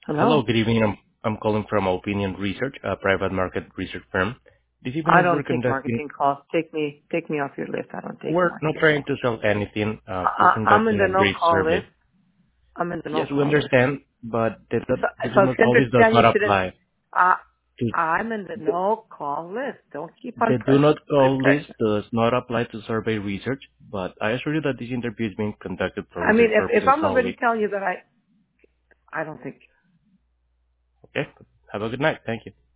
Hello, Hello. good evening. I'm calling from Opinion Research, a private market research firm. This I evening we're don't take conducting. marketing calls. Take me off your list. I don't take We're not marketing trying calls. to sell anything. We're I'm in conducting the a no brief call survey. list. I'm in the no Yes, we call list. understand, but So, they do so not since always it's does then you not shouldn't. apply Uh, to. I'm in the no call list. Don't keep on The do not putting call list pressure. does not apply to survey research, but I assure you that this interview is being conducted for I mean, research if purposes I'm already only. telling you that I don't think Okay? Have a good night. Thank you.